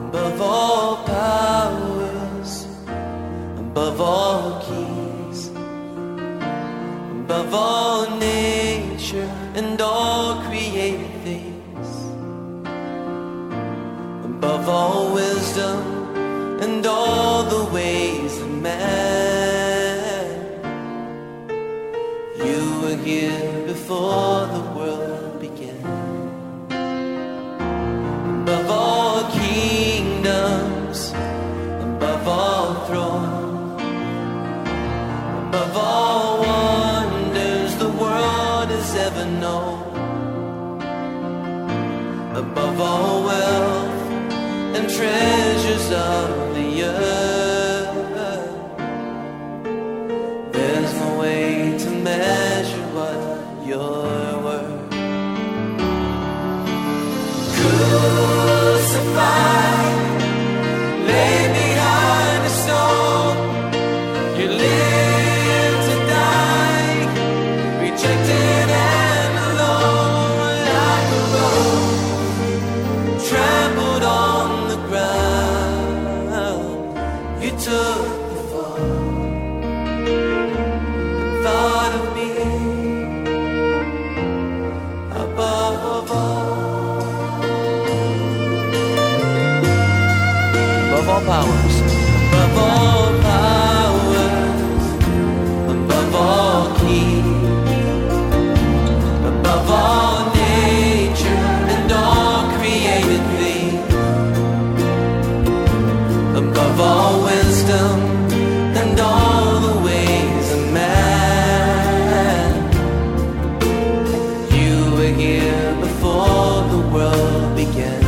above all powers, above all keys, above all nature and all created things, above all wisdom and all the ways of man. You were here before the world began. Above all kingdoms, above all thrones, above all wonders the world has ever known, above all wealth and treasures of the earth. There's no way to measure what you're worth. Crucified, lay behind a stone. You live to die, rejected and alone, like a rose trampled on the ground. You took the fall and thought of me above all. Above all powers, above all powers, above all keys, above all nature and all created things, above all wisdom and all the ways of man. You were here before the world began.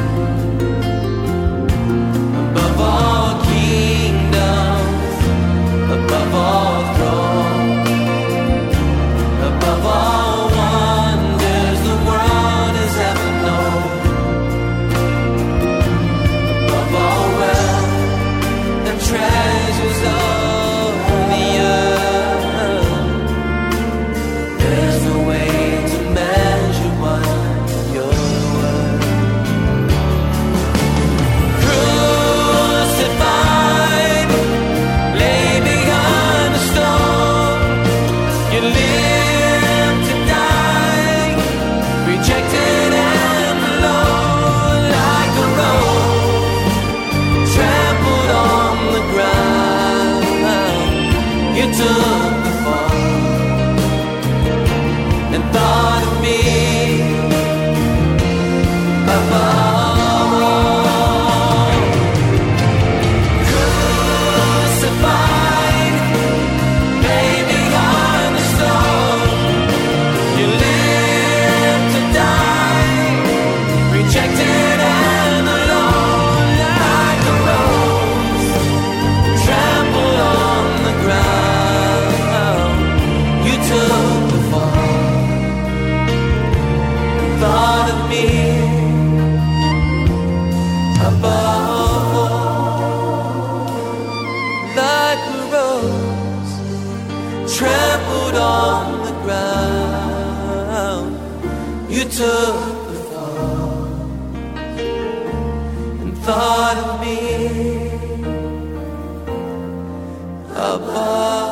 Above all kingdoms, above all thrones, above all wonders the world has ever known, above all wealth and treasures of the earth. There's no way to measure what you're worth. Crucified, lay behind the stone. You live to die, rejected and alone, like a rose trampled on the ground. You took the fall and thought of me above all. Crucified, lay behind the stone. You live to die, rejected and alone, like a rose trampled on the ground. You took the fall and thought of me above all, like a rose trampled on the ground. You took the fall and thought of me above